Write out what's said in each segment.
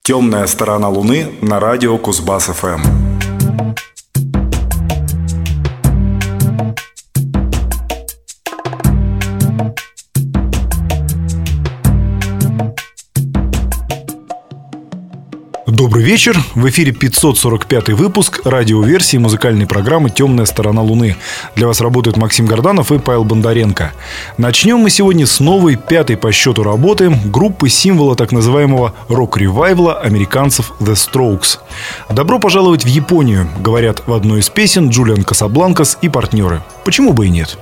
Темная сторона Луны на радио Кузбасс-ФМ. Добрый вечер. В эфире 545-й выпуск радиоверсии музыкальной программы «Темная сторона Луны». Для вас работают Максим Горданов и Павел Бондаренко. Начнем мы сегодня с новой, пятой по счету работы группы символа так называемого рок-ревайвала американцев The Strokes. «Добро пожаловать в Японию», говорят в одной из песен Джулиан Касабланкас и партнеры. Почему бы и нет?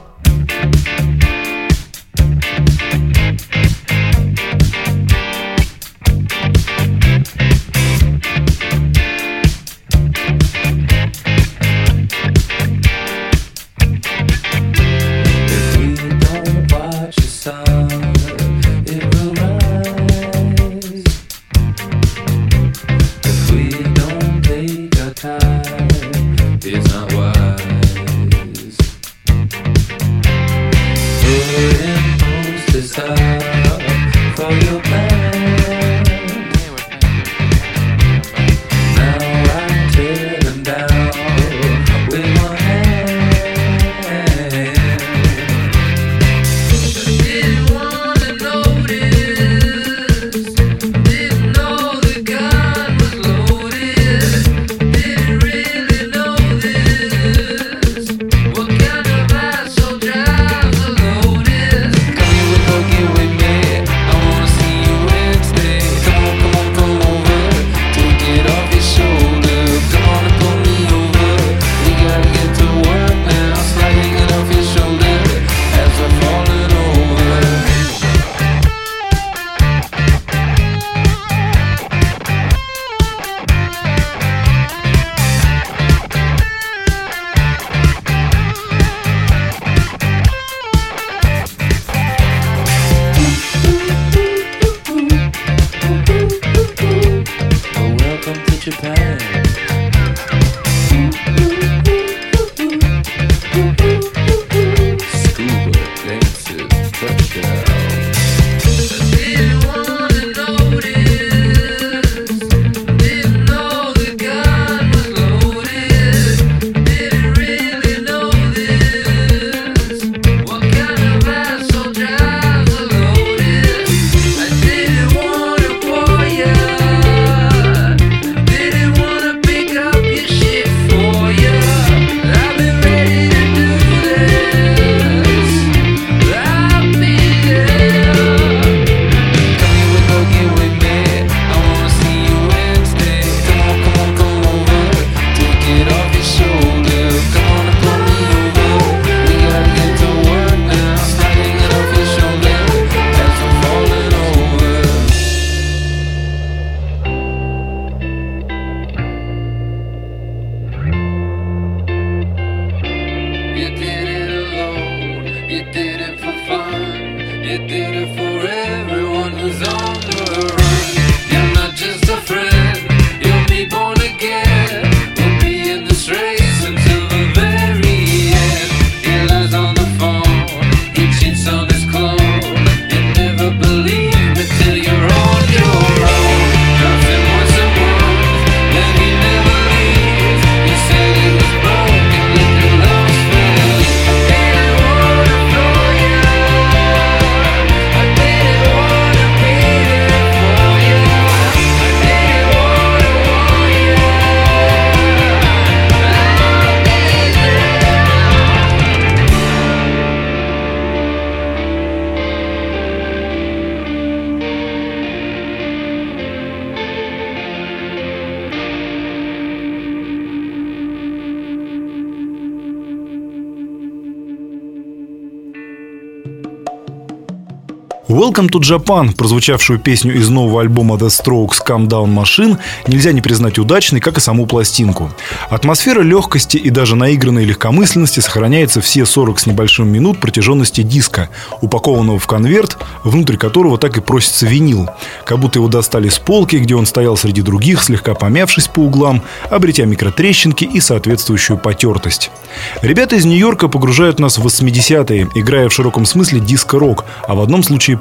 «Welcome to Japan», прозвучавшую песню из нового альбома The Strokes «Calm Down Machine», нельзя не признать удачной, как и саму пластинку. Атмосфера легкости и даже наигранной легкомысленности сохраняется все 40 с небольшим минут протяженности диска, упакованного в конверт, внутрь которого так и просится винил, как будто его достали с полки, где он стоял среди других, слегка помявшись по углам, обретя микротрещинки и соответствующую потертость. Ребята из Нью-Йорка погружают нас в 80-е, играя в широком смысле диско-рок, а в одном случае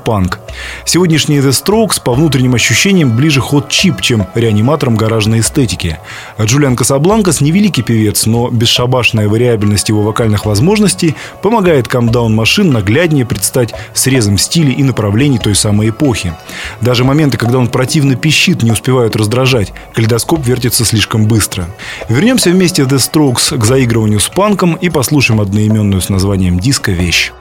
панк. Сегодняшние The Strokes по внутренним ощущениям ближе Hot Chip, чем реаниматорам гаражной эстетики. Джулиан Касабланкас невеликий певец, но бесшабашная вариабельность его вокальных возможностей помогает Calm Down Machine нагляднее предстать срезом стилей и направлений той самой эпохи. Даже моменты, когда он противно пищит, не успевают раздражать. Калейдоскоп вертится слишком быстро. Вернемся вместе The Strokes к заигрыванию с панком и послушаем одноименную с названием диска вещь.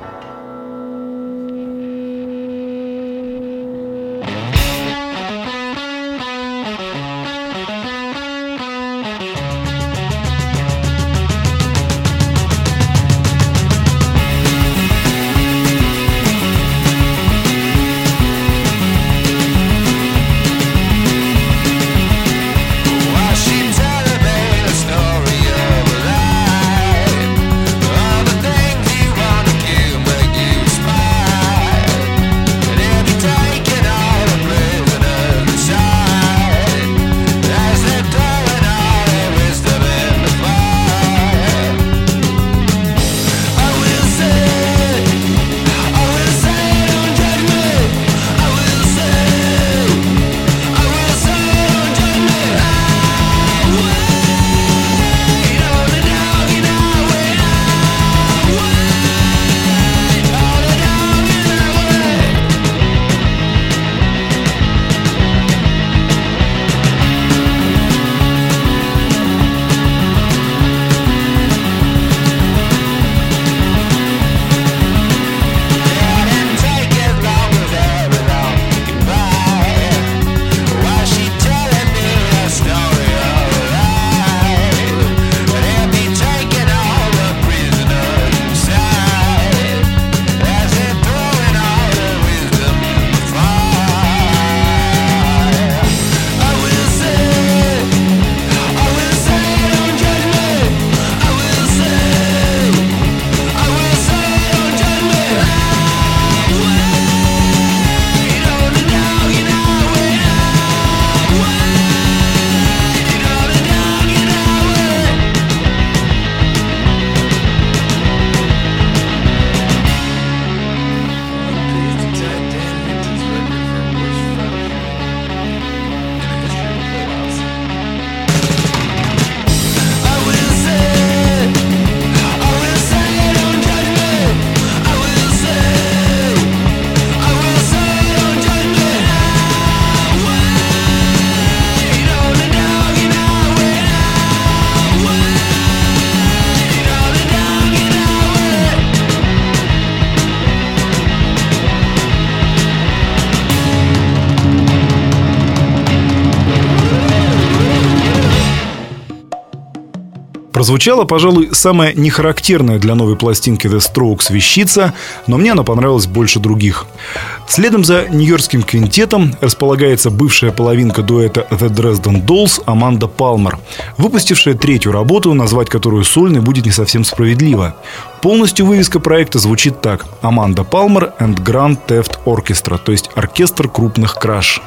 Прозвучала, пожалуй, самая нехарактерная для новой пластинки The Strokes вещица, но мне она понравилась больше других. Следом за нью-йоркским квинтетом располагается бывшая половинка дуэта The Dresden Dolls Аманда Палмер, выпустившая третью работу, назвать которую сольной будет не совсем справедливо. Полностью вывеска проекта звучит так: Аманда Палмер and Grand Theft Orchestra, то есть оркестр крупных краж.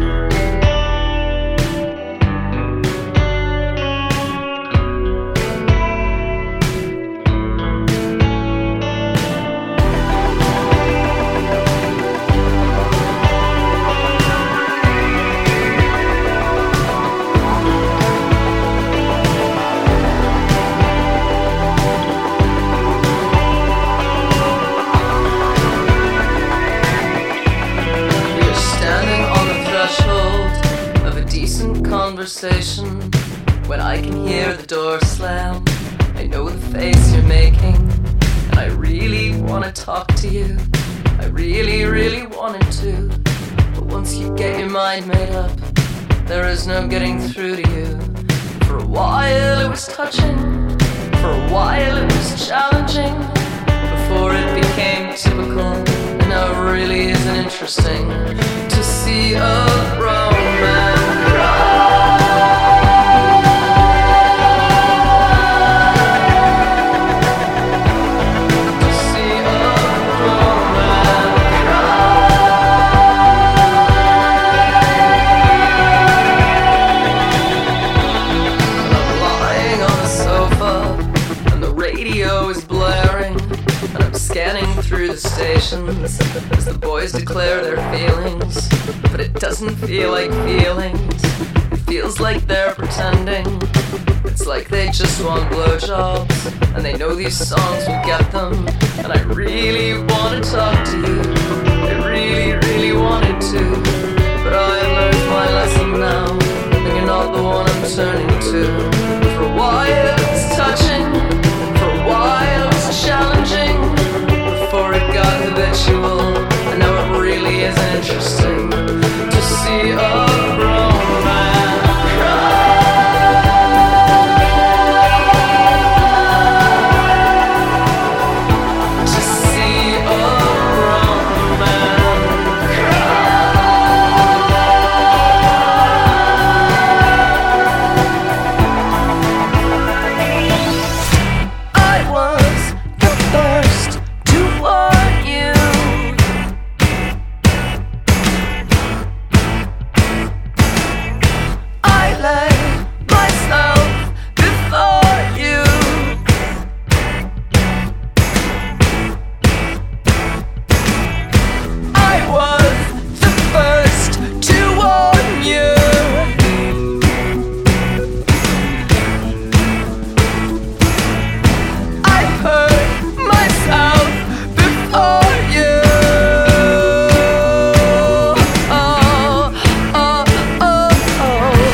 When I can hear the door slam, I know the face you're making, and I really want to talk to you. I really, really wanted to, but once you get your mind made up, there is no getting through to you. For a while it was touching, for a while it was challenging, before it became typical, and now it really isn't interesting to see a grown man cry. scanning through the stations as the boys declare their feelings. But it doesn't feel like feelings, it feels like they're pretending. It's like they just want blowjobs, and they know these songs will get them. And I really wanna talk to you, I really, really wanted to. But I learned my lesson now, and you're not the one I'm turning to. For a while it was touching, for a while it was challenging, before it got habitual, and now it really is interesting to see a grown man cry. To see a grown man I was the first to warn you. I laid myself before you. I was the first to warn you. I hurt myself before you. Oh, oh, oh, oh.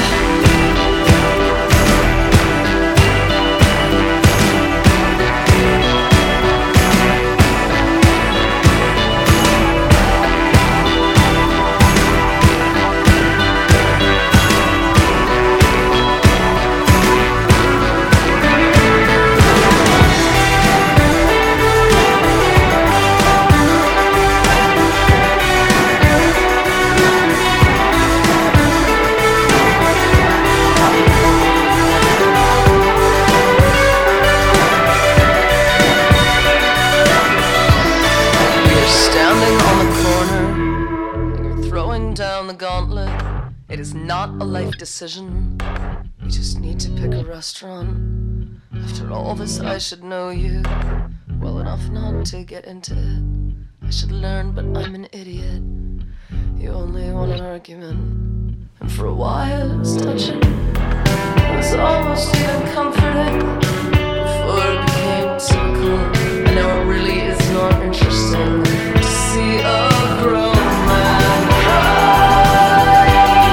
You're standing on the corner, and you're throwing down the gauntlet. It is not a life decision, you just need to pick a restaurant. After all this I should know you well enough not to get into it. I should learn, but I'm an idiot. You only want an argument, and for a while it was touching, it was almost even comforting, before it became typical, and now it really is not interesting to see a grown man cry.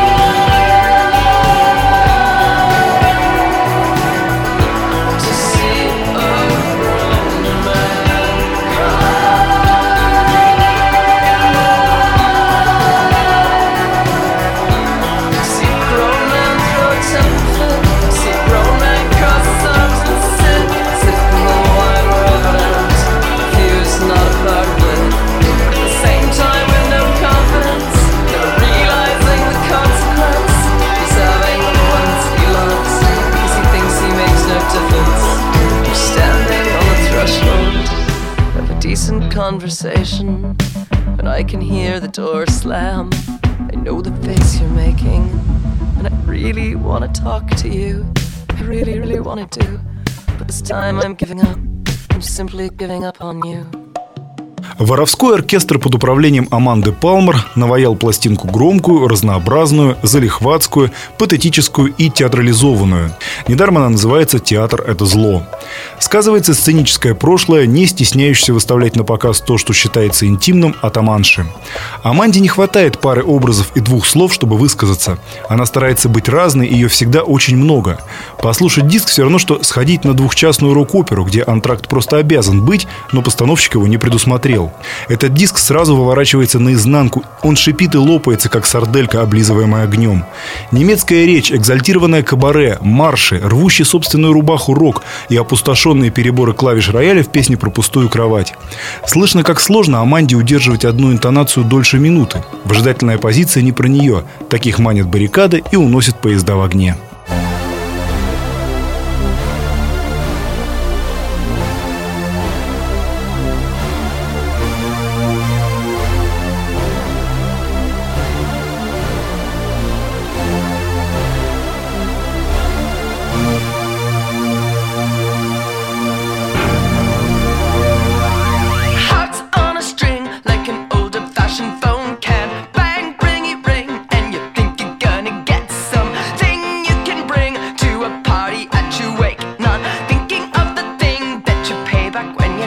To see a grown man cry. See a grown man throw a temper, see a grown man cross his arms and sit as if in the wide world ends. He was not a part of it. At the same time with no confidence, never realizing the consequence. He's having the ones he loves, cause he thinks he makes no difference. You're standing on the threshold of a decent conversation, and I can hear the door slam. I know the face you're making, and I really wanna talk to you. I really, really wanted to, but this time I'm giving up. I'm simply giving up on you. Воровской оркестр под управлением Аманды Палмер наваял пластинку громкую, разнообразную, залихватскую, патетическую и театрализованную. Недаром она называется «Театр – это зло». Сказывается сценическое прошлое, не стесняющееся выставлять на показ то, что считается интимным, атаманши. Аманде не хватает пары образов и двух слов, чтобы высказаться. Она старается быть разной, ее всегда очень много. Послушать диск все равно, что сходить на двухчасную рок-оперу, где антракт просто обязан быть, но постановщик его не предусмотрел. Этот диск сразу выворачивается наизнанку. Он шипит и лопается, как сарделька, облизываемая огнем. Немецкая речь, экзальтированное кабаре, марши, рвущий собственную рубаху рок и опустошенные переборы клавиш рояля в песне про пустую кровать. Слышно, как сложно Аманде удерживать одну интонацию дольше минуты. Выжидательная позиция не про нее. Таких манят баррикады и уносят поезда в огне.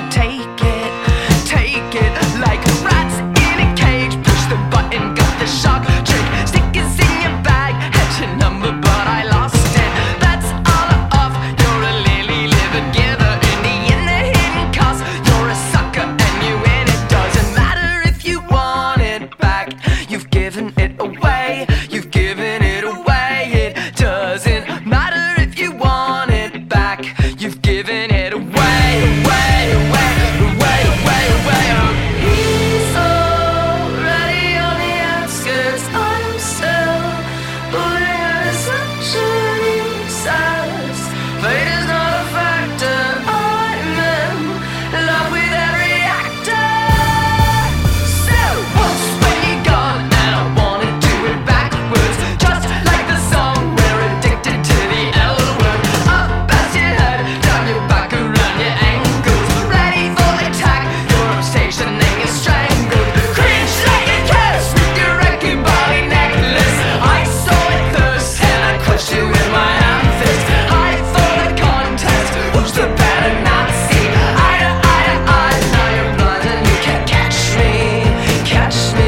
take it like rats in a cage. Push the button, got the shock trick. Stickers in your bag, had your number, but I lost it. That's all off. You're a lily liver giver. In the hidden cost, you're a sucker and you win. It doesn't matter if you want it back. You've given it away. You've given it away. It doesn't matter if you want it back. You've given it away, away, away, away, away, away. He's already on the outskirts. I'm still pulling at his sunshine. He says fate is not a factor. I'm in love with every actor. So once when you're gone, and I wanna do it backwards, just like the song. We're addicted to the L word. Up past your head, down your back, around your ankles. Ready for attack. Your stationing is strangled. Cringe like a curse with your wrecking body necklace. I saw it first, and I crushed you with my hand fist. High for the contest. Who's the better Nazi? Eye to eye to eye. Now you're blind and you can't catch me. Catch me.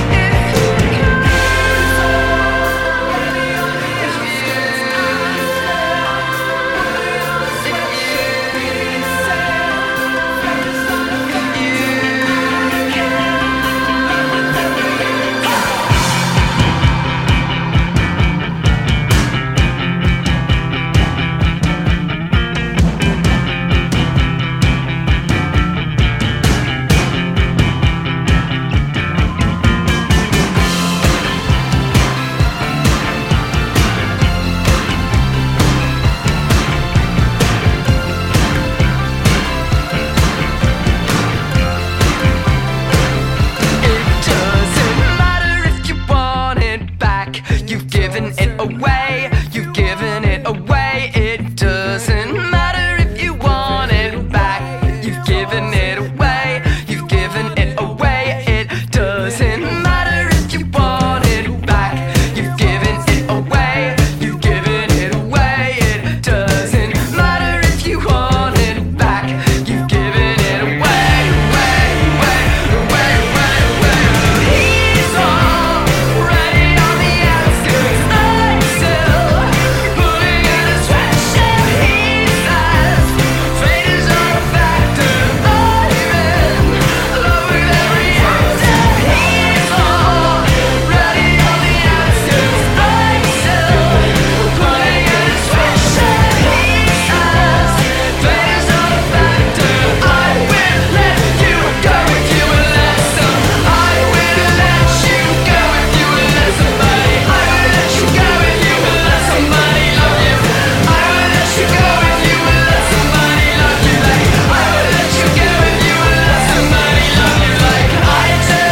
It doesn't matter if you want it back. You've given it away. You've given it away. It doesn't matter if you want it back. You've given it away. You've given it away. It doesn't matter if you want it back. You've given it away. You've given it away. It doesn't matter if you want it back. You've given it away, away, away, away, away, away. He's already on the outskirts. I'm still pulling at his sweatshirt. He says fate is not a factor. I'm in love with every actor. He's already on the outskirts. I'm still pulling at his sweatshirt. He says fate is not a factor. I will let you go if you will let some. I will let you go if you will let somebody. I will let you go if you will let somebody love you. I will let you go if you will let somebody love you like. I will let you go if you will let somebody love you like I do.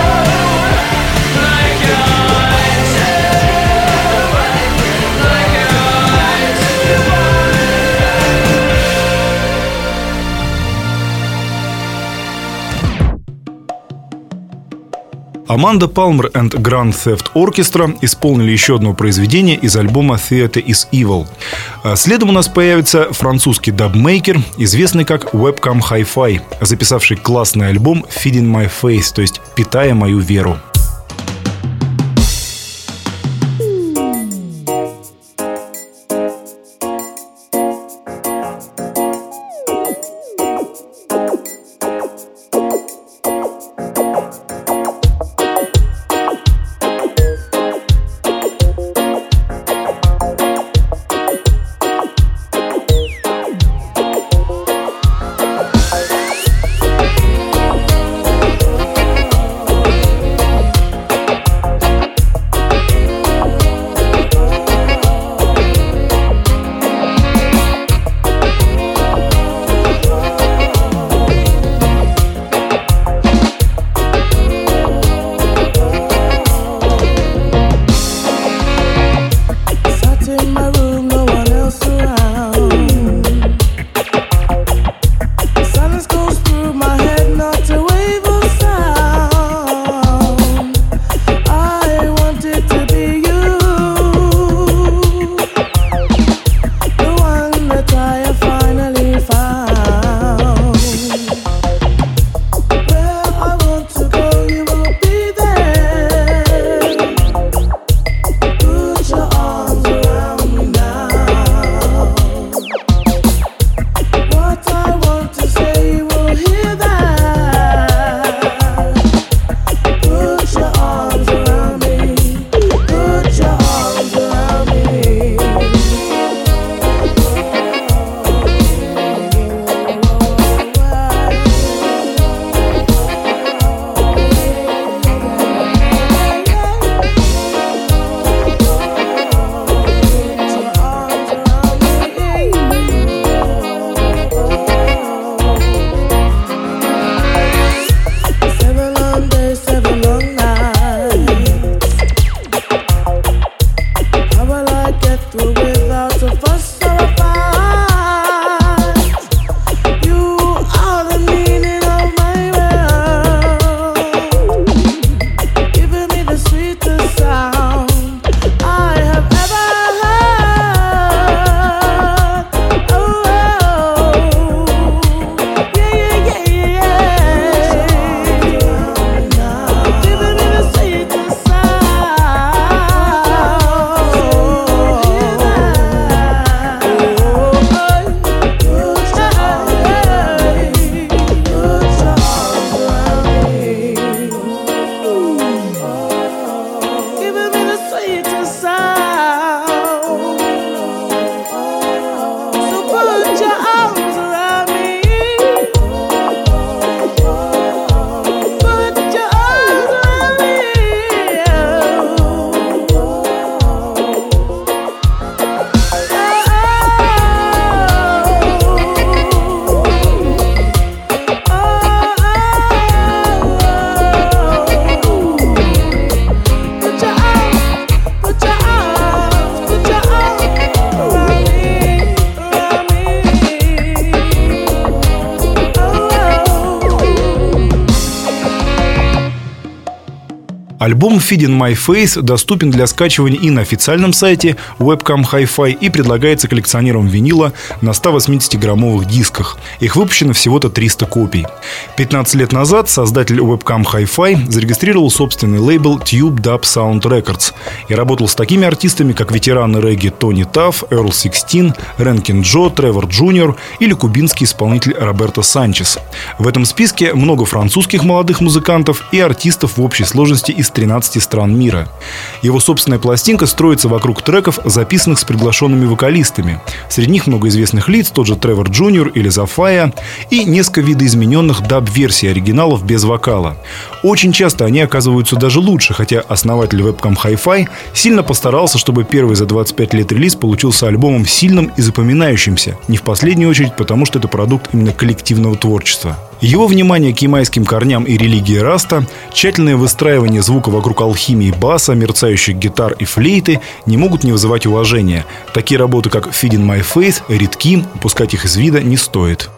Like I do. Like I Аманда Палмер and Grand Theft Orchestra исполнили еще одно произведение из альбома Theater is Evil. Следом у нас появится французский дабмейкер, известный как Webcam Hi-Fi, записавший классный альбом Feeding My Faith, то есть «Питая мою веру». Альбом Feed in My Face доступен для скачивания и на официальном сайте Webcam Hi-Fi и предлагается коллекционерам винила на 180-граммовых дисках. Их выпущено всего-то 300 копий. 15 лет назад создатель Webcam Hi-Fi зарегистрировал собственный лейбл Tube Dub Sound Records и работал с такими артистами, как ветераны регги Тони Тафф, Эрл Сикстин, Рэнкин Джо, Тревор Джуниор или кубинский исполнитель Роберто Санчес. В этом списке много французских молодых музыкантов и артистов в общей сложности из 13 стран мира. Его собственная пластинка строится вокруг треков, записанных с приглашенными вокалистами. Среди них много известных лиц, тот же Тревор Джуниор или Зафая, и несколько видоизмененных даб-версий оригиналов без вокала. Очень часто они оказываются даже лучше, хотя основатель Webcam Hi-Fi сильно постарался, чтобы первый за 25 лет релиз получился альбомом сильным и запоминающимся, не в последнюю очередь потому, что это продукт именно коллективного творчества. Его внимание к ямайским корням и религии раста, тщательное выстраивание звука вокруг алхимии баса, мерцающих гитар и флейты не могут не вызывать уважения. Такие работы, как Feed in My Face, редки, упускать их из вида не стоит.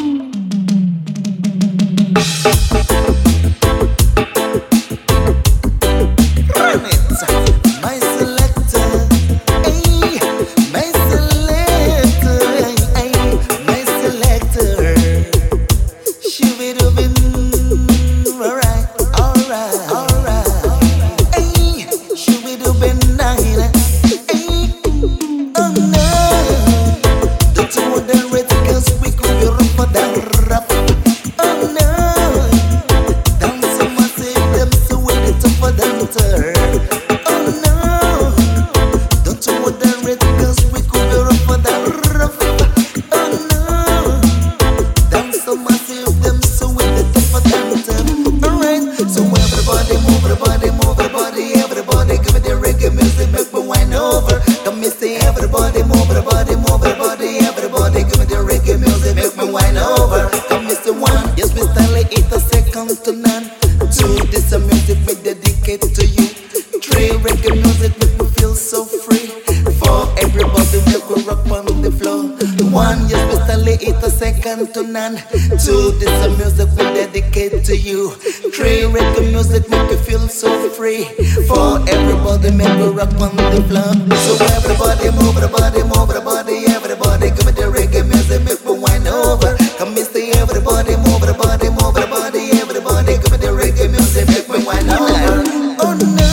To none. Two, this a music we dedicate to you. Three, reggae music make you feel so free. Four, everybody make you rock on the floor. So everybody move the body, move the body. Everybody give me the reggae music, make me wine over. Come and say everybody move the body, move the body. Everybody give me the reggae music, make me wine over. Oh no,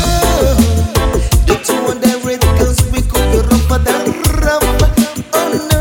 the two and the radicals we could be rough for that rough. Oh no.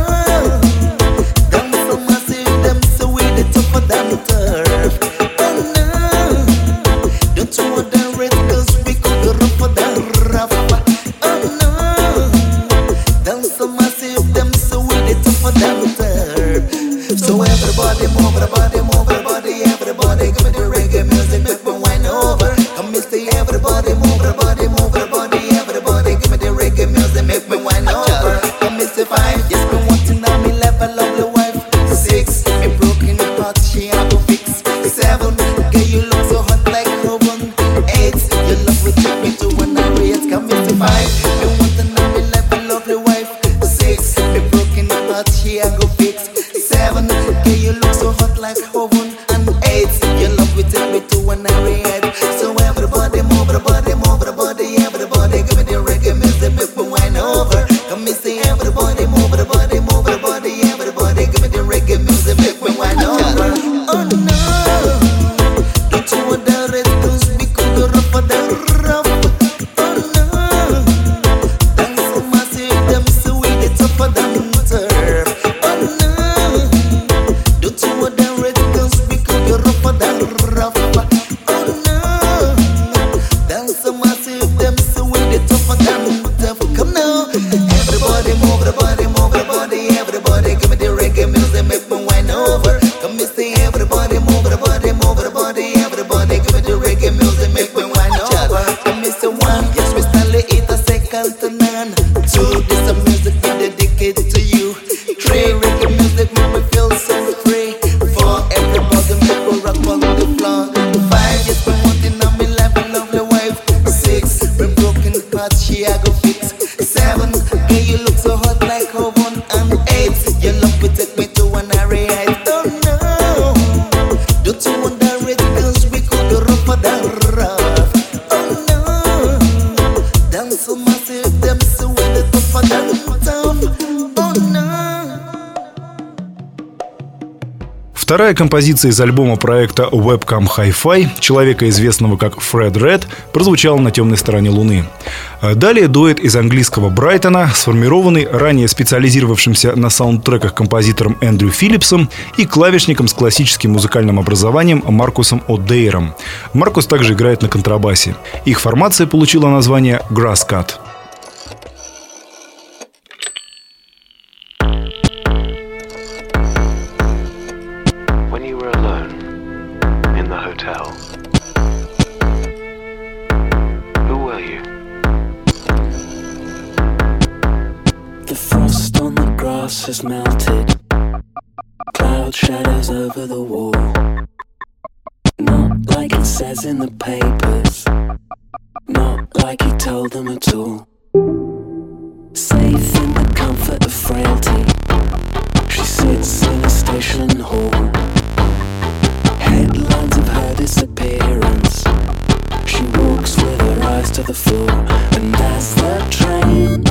For that Вторая композиция из альбома проекта Webcam Hi-Fi, человека, известного как Фред Ред, прозвучала на темной стороне Луны. Далее дуэт из английского Брайтона, сформированный ранее специализировавшимся на саундтреках композитором Эндрю Филлипсом и клавишником с классическим музыкальным образованием Маркусом О'Дейром. Маркус также играет на контрабасе. Их формация получила название Grasscut. Has melted, cloud shadows over the wall. Not like it says in the papers, not like he told them at all. Safe in the comfort of frailty, she sits in a station hall. Headlines of her disappearance, she walks with her eyes to the floor. And as the train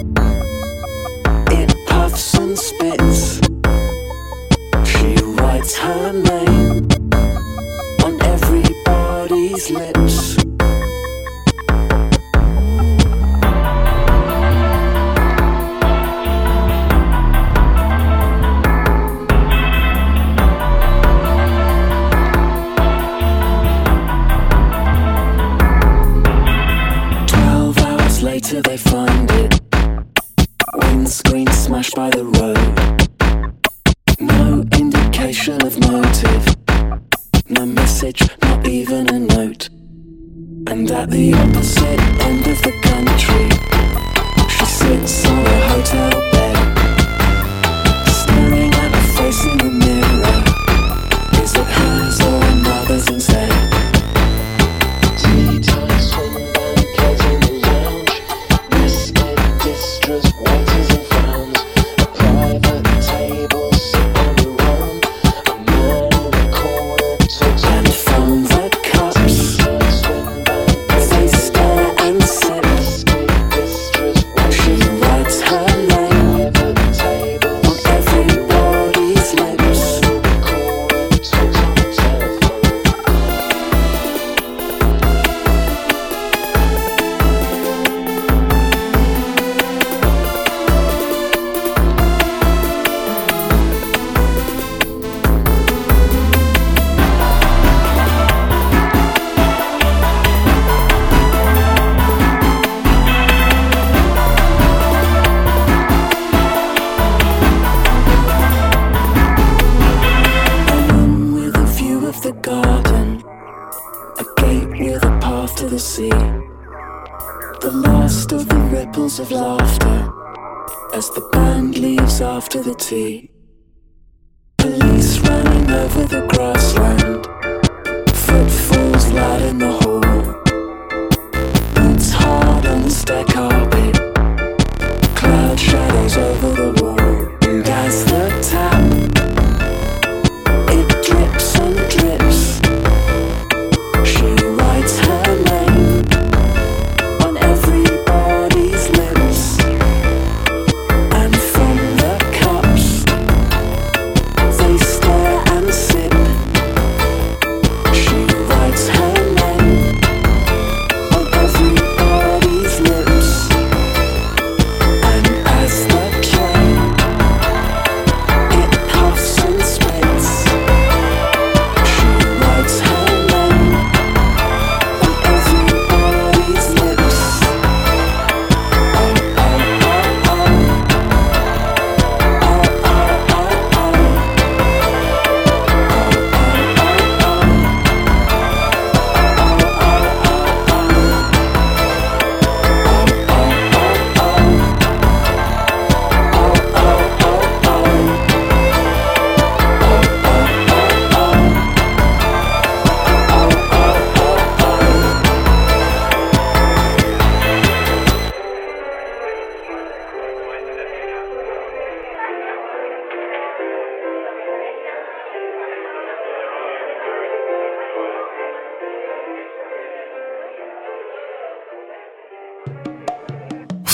puffs and spits, she writes her name on everybody's lips. 12 hours later they find it, windscreen smashed by the road. No indication of motive, no message, not even a note. And at the opposite end of the country, she sits on a hotel bed, staring at the face in the mirror. Is it hers or another's instead? Tea time swing plays in the lounge, biscuit distress waiters and frowns. A private table sitting around, a man in a corner talks and from the cups they stare and sip. She writes her name on everybody's lips. A room with a view of the garden, a gate with a path to the sea. The last of the ripples of laughter as the band leaves after the tea. Police running over the grassland, footfalls loud in the hall, boots hard on the stair carpet, cloud shadows over the wall. And as the tap, it drips and drips, she writes her name on everybody's lips. And from the cups they stare and sip.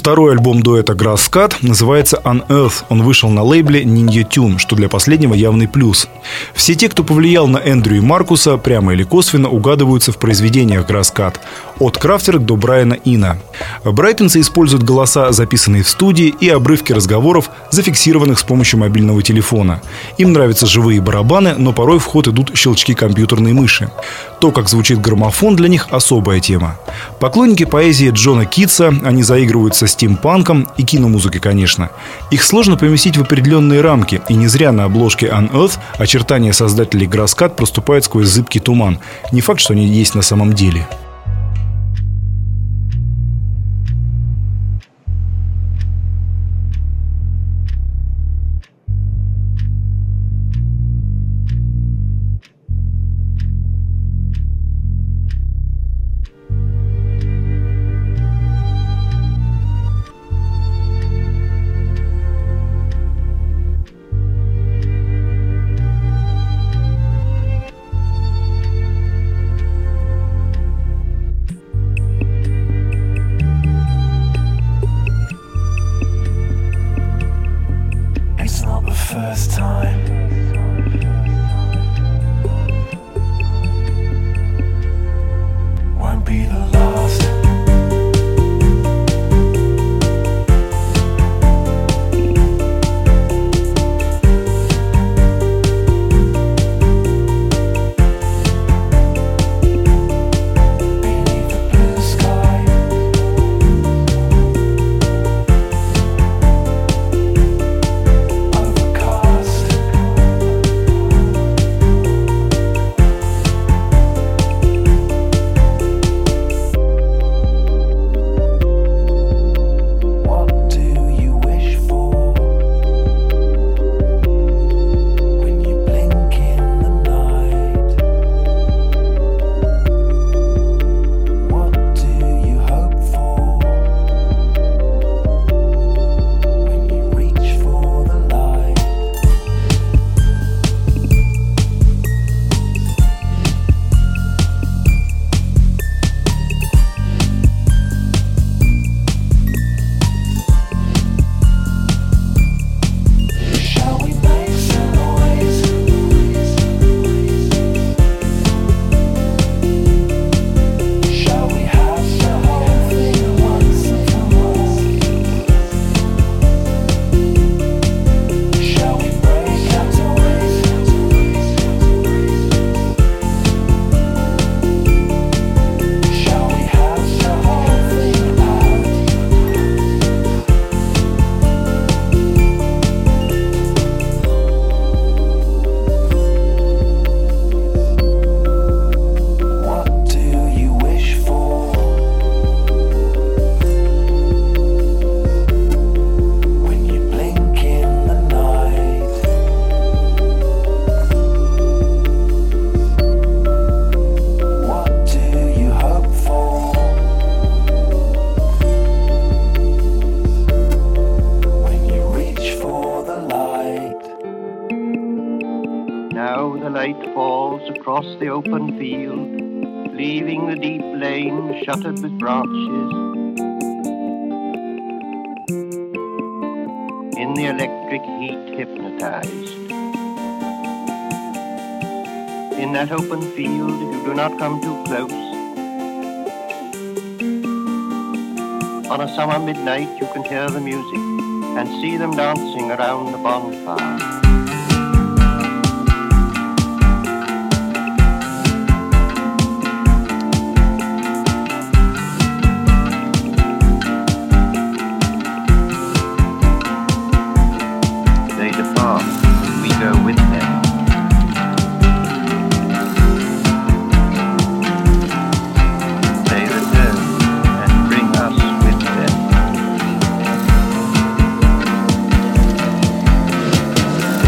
Второй альбом дуэта Grasscut называется Unearth. Он вышел на лейбле Ninja Tune, что для последнего явный плюс. Все те, кто повлиял на Эндрю и Маркуса, прямо или косвенно угадываются в произведениях Grasscut. От Крафтера до Брайана Ина. Брайтонцы используют голоса, записанные в студии, и обрывки разговоров, зафиксированных с помощью мобильного телефона. Им нравятся живые барабаны, но порой в ход идут щелчки компьютерной мыши. То, как звучит граммофон, для них особая тема. Поклонники поэзии Джона Китса, они заигрывают со стимпанком и киномузыкой, конечно. Их сложно поместить в определенные рамки, и не зря на обложке Unearth очертания создателей Grasscut проступают сквозь зыбкий туман. Не факт, что они есть на самом деле. First time won't be the last. Beneath the blue sky, Now the light falls across the open field, leaving the deep lane shuttered with branches. In the electric heat hypnotized. In that open field, if you do not come too close, on a summer midnight you can hear the music and see them dancing around the bonfire. They depart, we go with them. They return and bring us with them.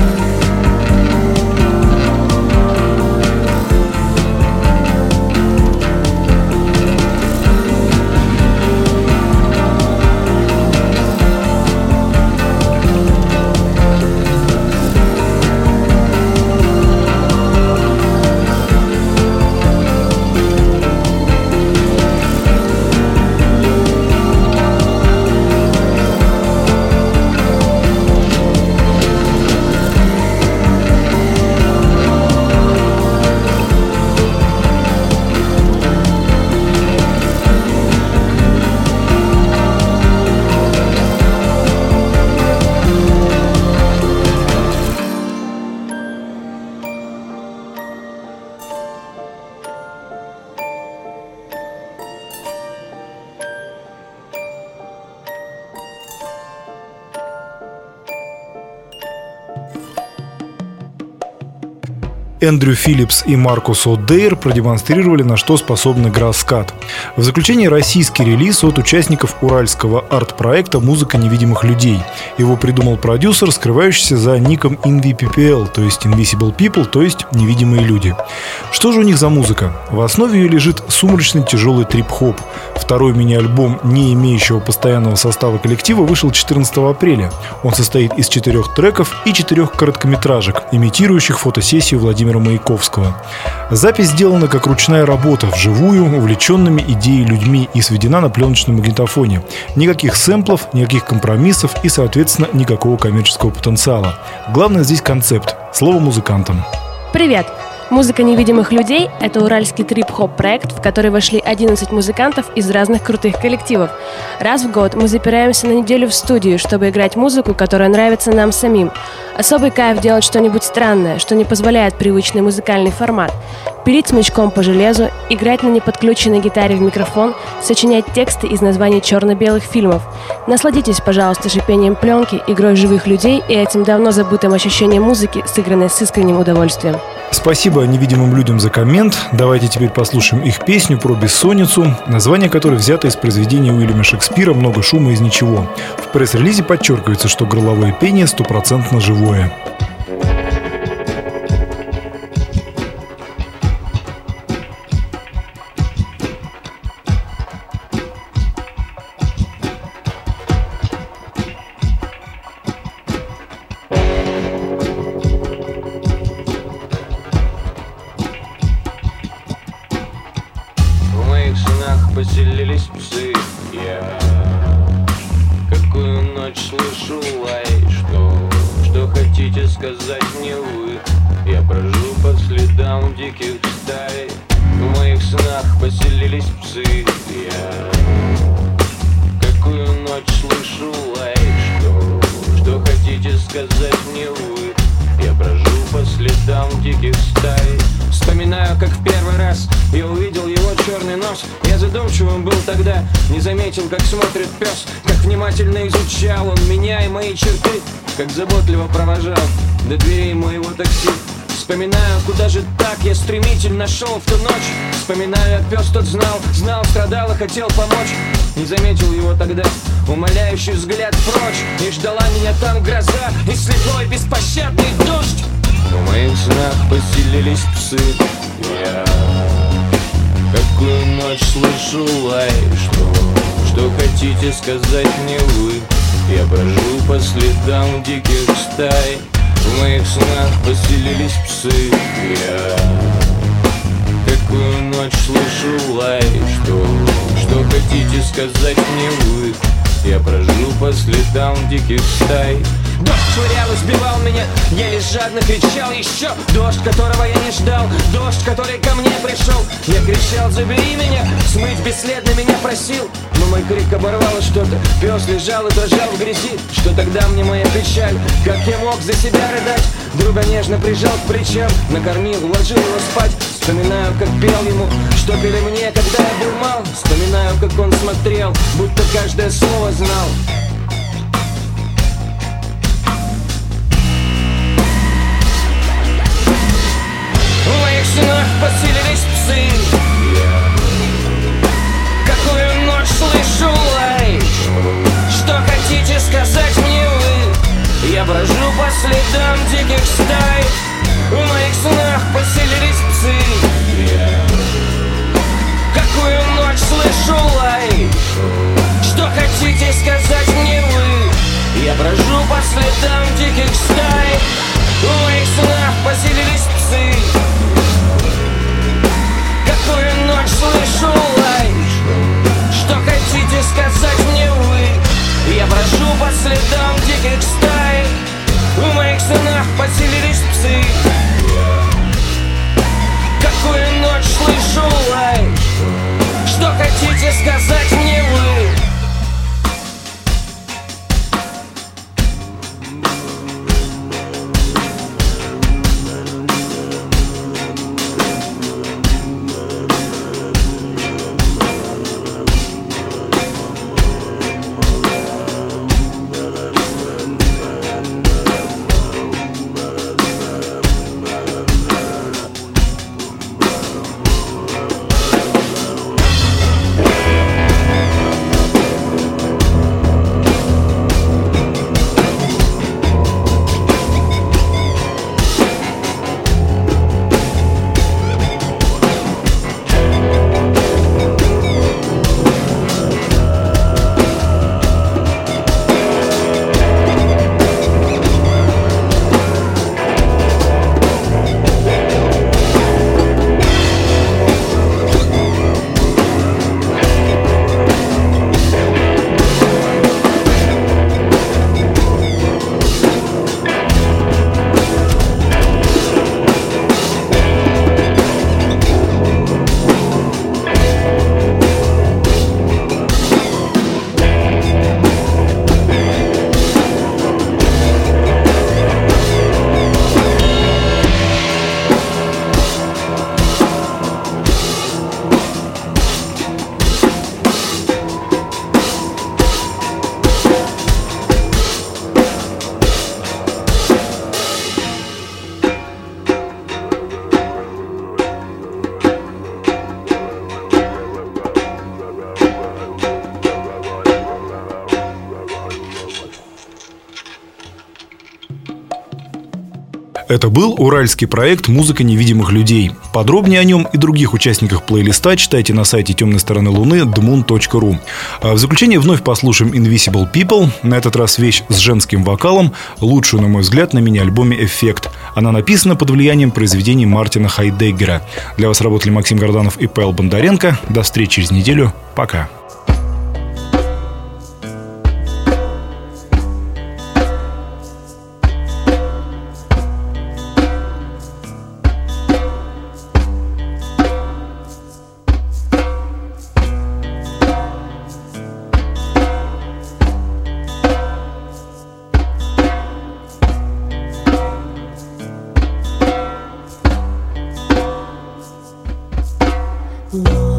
Эндрю Филлипс и Маркус О'Дейр продемонстрировали, на что способны Грасскат. В заключение российский релиз от участников уральского арт-проекта «Музыка невидимых людей». Его придумал продюсер, скрывающийся за ником InVPPL, то есть Invisible People, то есть невидимые люди. Что же у них за музыка? В основе ее лежит сумрачный тяжелый трип-хоп. Второй мини-альбом, не имеющего постоянного состава коллектива, вышел 14 апреля. Он состоит из 4 треков и 4 короткометражек, имитирующих фотосессию Владимира Маяковского. Запись сделана как ручная работа, вживую, увлеченными идеей людьми и сведена на пленочном магнитофоне. Никаких сэмплов, никаких компромиссов и, соответственно, никакого коммерческого потенциала. Главное здесь концепт. Слово музыкантам. Привет! «Музыка невидимых людей» — это уральский трип-хоп проект, в который вошли 11 музыкантов из разных крутых коллективов. Раз в год мы запираемся на неделю в студию, чтобы играть музыку, которая нравится нам самим. Особый кайф делать что-нибудь странное, что не позволяет привычный музыкальный формат. Пилить смычком по железу, играть на неподключенной гитаре в микрофон, сочинять тексты из названий черно-белых фильмов. Насладитесь, пожалуйста, шипением пленки, игрой живых людей и этим давно забытым ощущением музыки, сыгранной с искренним удовольствием. Спасибо невидимым людям за коммент. Давайте теперь послушаем их песню про бессонницу, название которой взято из произведения Уильяма Шекспира «Много шума из ничего». В пресс-релизе подчеркивается, что горловое пение 100% живое. Поселились псы, я какую ночь слышу лай, что хотите сказать мне вы? Я брожу по следам диких стай, в моих снах поселились псы, я какую ночь слышу лай, что хотите сказать мне вы? Я брожу по следам диких стай. Вспоминаю, как в первый раз я увидел его черный нос. Я задумчивым был тогда, не заметил, как смотрит пес, как внимательно изучал он меня и мои черты, как заботливо провожал до дверей моего такси. Вспоминаю, куда же так я стремительно шел в ту ночь. Вспоминаю, а пес тот знал, страдал и хотел помочь. Не заметил его тогда, умоляющий взгляд прочь. И ждала меня там гроза и слепой беспощадный дождь. В моих снах поселились псы, я какую ночь слышу лай, что хотите сказать мне вы? Я брожу по следам диких стай, в моих снах поселились псы, я какую ночь слышу лай, что хотите сказать мне вы? Я брожу по следам диких стай. Дождь швырял и сбивал меня, я лишь жадно кричал еще. Дождь, которого я не ждал, дождь, который ко мне пришел. Я кричал: забери меня, смыть бесследно меня просил. Но мой крик оборвало что-то, пес лежал и дрожал в грязи. Что тогда мне моя печаль, как я мог за себя рыдать? Друга нежно прижал к плечам, накормил, уложил его спать. Вспоминаю, как пел ему, что пели мне, когда я был мал. Вспоминаю, как он смотрел, будто каждое слово знал. В моих снах поселились псы, какую ночь слышу лай, что хотите сказать мне вы? Я брожу по следам диких стай, в моих снах поселились псы, какую ночь слышу лай, что хотите сказать мне вы? Я брожу по следам диких стай, в моих снах поселились псы, Это был уральский проект «Музыка невидимых людей». Подробнее о нем и других участниках плейлиста читайте на сайте темной стороны луны dmoon.ru. В заключение вновь послушаем Invisible People. На этот раз вещь с женским вокалом, лучшую, на мой взгляд, на мини-альбоме «Эффект». Она написана под влиянием произведений Мартина Хайдеггера. Для вас работали Максим Горданов и Павел Бондаренко. До встречи через неделю. Пока. Lord.